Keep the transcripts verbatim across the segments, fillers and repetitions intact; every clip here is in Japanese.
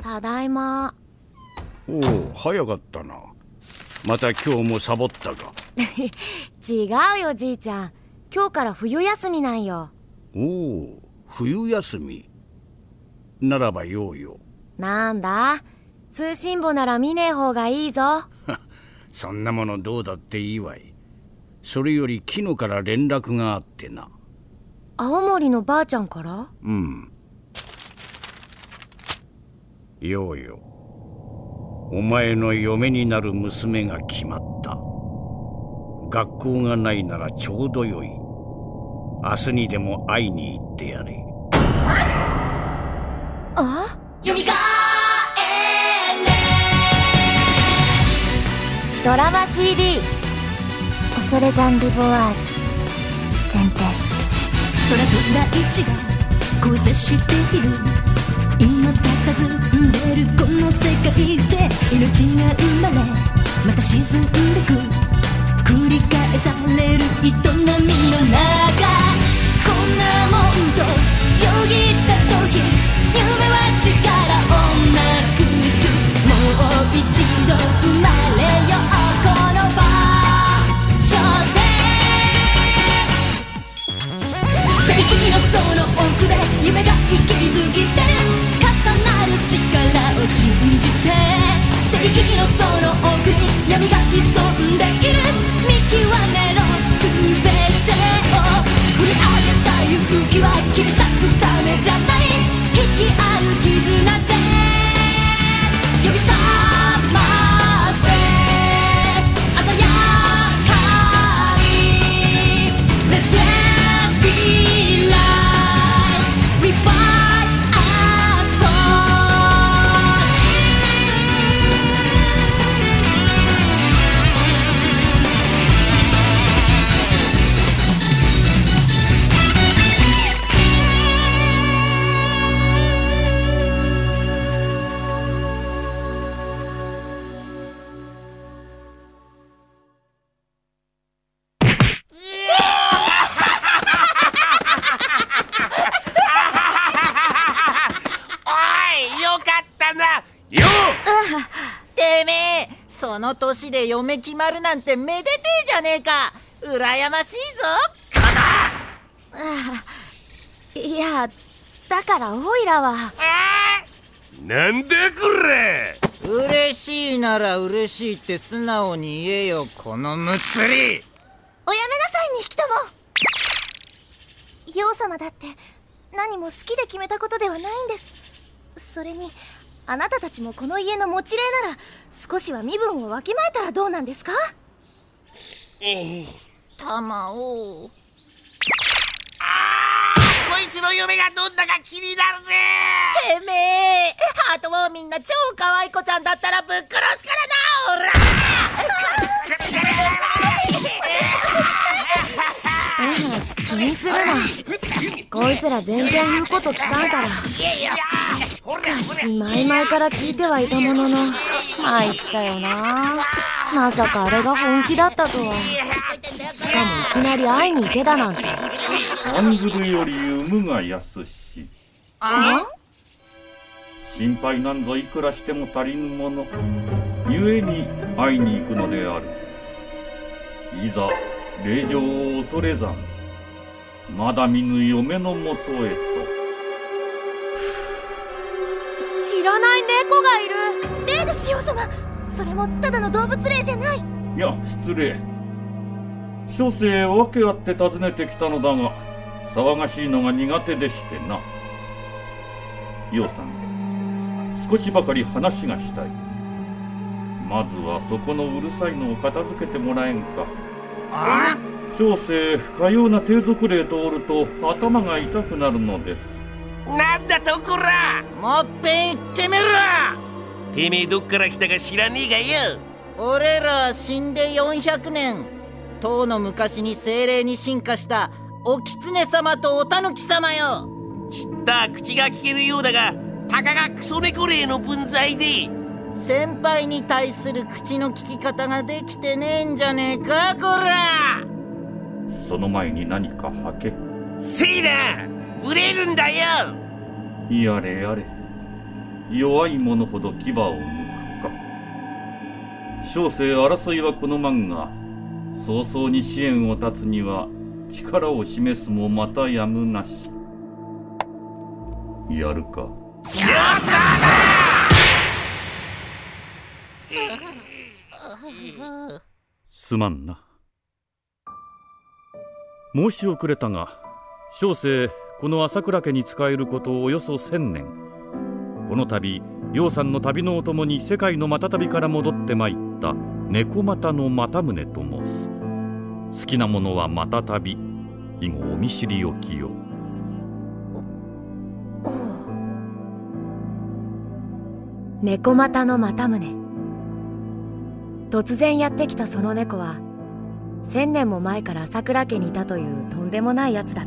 ただいま。 おお、早かったな。また今日もサボったか。 違うよじいちゃん、今日から冬休みなんよ。 おお、冬休みならばようよ。 なんだ、通信簿なら見ねえ方がいいぞ。 そんなものどうだっていいわい。それよりキノから連絡があってな。 青森のばあちゃんから？ うん。ようよ、お前の嫁になる娘が決まった。学校がないならちょうどよい。明日にでも会いに行ってやれ。 あ？ よみがえれドラマ シーディー 恐れ山リボワール前提。 空と大地が交差している、今佇んでるこの世界で命が生まれまた沈んでく、繰り返される営みの中、こんなもんとよぎった時、夢は力をなくす。もう一度生まれようこの場所で。世紀のその奥で夢が息づいて、重なる力を信じて。世紀のその奥に闇が潜んでいる、見極めろ全てを。振り上げた勇気は切り裂くためじゃない、息合う絆で呼び覚ませ鮮やかに。 Let there be light, revive our souls. てめえ、その年で嫁決まるなんてめでてえじゃねえか。羨ましいぞ。 いや、だからオイラは。 なんだこれ。 嬉しいなら嬉しいって素直に言えよ、このむっつり。 おやめなさいにひきとも。葉様だって何も好きで決めたことではないんです。それにあなたたちもこの家の持ち礼なら少しは身分をわきまえたらどうなんですか。 玉を。 あー、こいつの嫁がどんだか気になるぜ。 てめえ、ハートウォーミンな超可愛い子ちゃんだったらぶっ殺すからな、おら。 気にするな、こいつら全然言うこと聞かんから。しかし前々から聞いてはいたものの、参ったよな。まさかあれが本気だったとは。しかもいきなり会いに行けだなんて。 案ずるより産むが安し。 あ？ 心配なんぞいくらしても足りぬものゆえに会いに行くのである。いざ霊場を恐れ山、まだ見ぬ嫁のもとへと。 知らない猫がいる。 霊です葉様。それもただの動物霊じゃない。 いや、失礼。諸生訳あって訪ねてきたのだが、騒がしいのが苦手でしてな。葉さん、少しばかり話がしたい。まずはそこのうるさいのを片付けてもらえんか。 あ？ 小生かような低俗霊とおると頭が痛くなるのです。 なんだとこら。 もっぺん言ってみろ。 てめえどっから来たか知らねえがよ。 俺ら死んでよんひゃくねん、唐の昔に精霊に進化したお狐様とおたぬき様よ。 知った口が聞けるようだが、たかがクソ猫霊の分際で先輩に対する口の聞き方ができてねえんじゃねえか、こら。 その前に何か吐け。 せいな、売れるんだよ。 やれやれ、 弱い者ほど牙を向くか。小生争いはこの漫画、早々に支援を断つには力を示すもまたやむなし。やるか。すまんな。申し遅れたが、小生この朝倉家に仕えることおよそ千年。この度楊さんの旅のお供に世界のまた旅から戻ってまいった猫又の又宗と申す。好きなものはまた旅、以後お見知りおきよ。 猫又の又宗。突然やってきたその猫は千年も前から朝倉家にいたというとんでもないやつだった。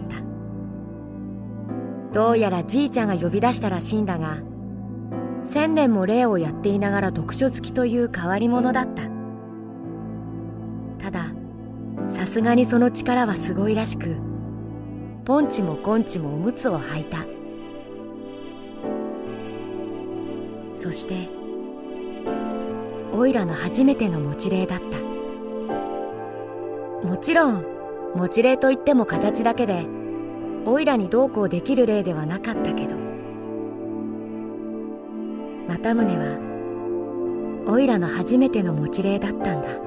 どうやらじいちゃんが呼び出したらしいんだが、千年も霊をやっていながら読書好きという変わり者だった。たださすがにその力はすごいらしく、ポンチもコンチもおむつを履いた。そしてオイラの初めての持ち霊だった。もちろん持ち霊といっても形だけでオイラにどうこうできる霊ではなかったけど、又宗はオイラの初めての持ち霊だったんだ。